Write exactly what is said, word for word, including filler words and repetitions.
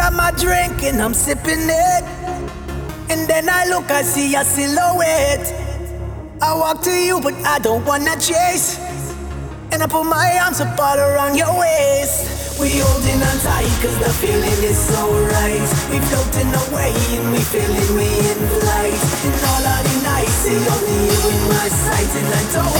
got my drink and I'm sipping it. And then I look, I see your silhouette. I walk to you, but I don't wanna chase. And I put my arms up all around your waist. We holding on tight cause the feeling is so right. We floating away and we feeling we in flight. And all of the nights, see only you in my sight. And I don't